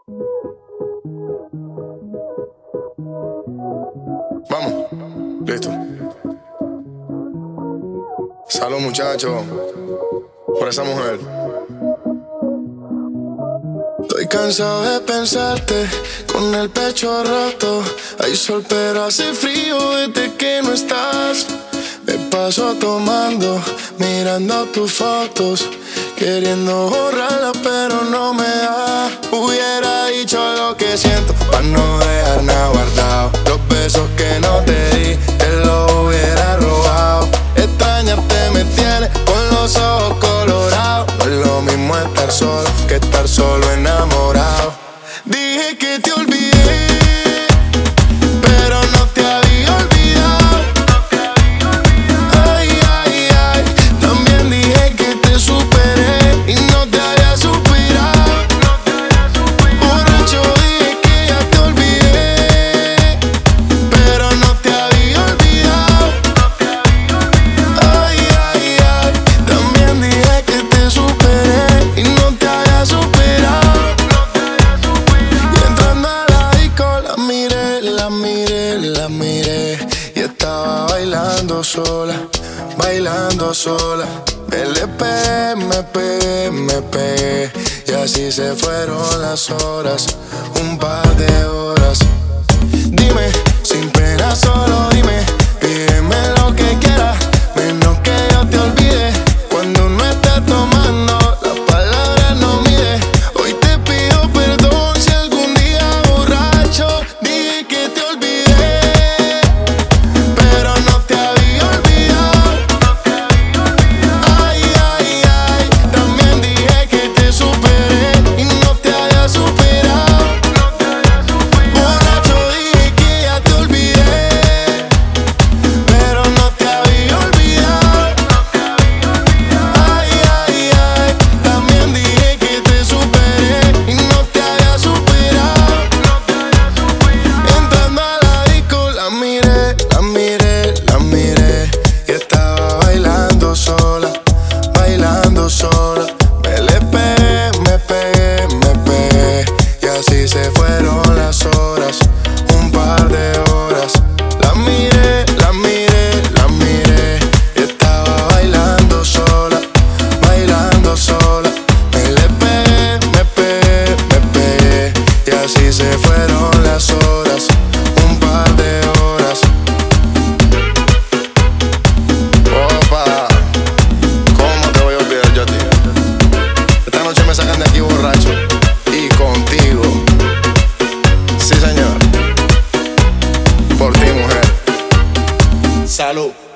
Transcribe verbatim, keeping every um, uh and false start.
Vamos, listo. Salud, muchachos, por esa mujer. Estoy cansado de pensarte con el pecho roto. Hay sol pero hace frío desde que no estás. Me paso tomando, mirando tus fotos, queriendo borrarlas pero no me da. Hubiera dicho lo que siento para no dejar nada guardado. Los besos que no te di, te los hubiera robado. Extrañarte me tiene con los ojos colorados. No es lo mismo estar solo que estar solo enamorado. Dije que te olvidé, pero no te había olvidado. Ay, ay, ay, también dije que te superé y no te había superado. Borracho dije que ya te olvidé, pero no te había olvidado. Ay, ay, ay, también dije que te superé y no te había superado. Y entrando a la disco la miré, la miré, la miré y estaba bailando sola, bailando sola. Me le pegué, me pegué, me pegué y así se fueron las horas, un par de horas. Dime, sin pena solo dime, pídeme lo que quieras, menos que yo te olvide. Cuando no estés tomando, las palabras no mide. Hoy te pido perdón si algún día borracho dije que te olvidé, pero no te había olvidado. Ay, ay, ay, también dije que te superé y no te había superado. Borracho dije que ya te olvidé, pero no te había olvidado. Ay, ay, ay, también dije que te superé y no te había superado. Entrando a la disco la miré, la miré, la miré y estaba bailando sola, bailando sola. Me le pegué, me pegué, me pegué y así se fueron las horas, un par de horas. La miré, la miré, la miré y estaba bailando sola, bailando sola. Me le pegué, me pegué, me pegué y así se fueron las horas, un par de horas. Opa, ¿cómo te voy a olvidar yo a ti? Esta noche me sacan de aquí borracho y contigo. Sí, señor, por ti, mujer. Salud.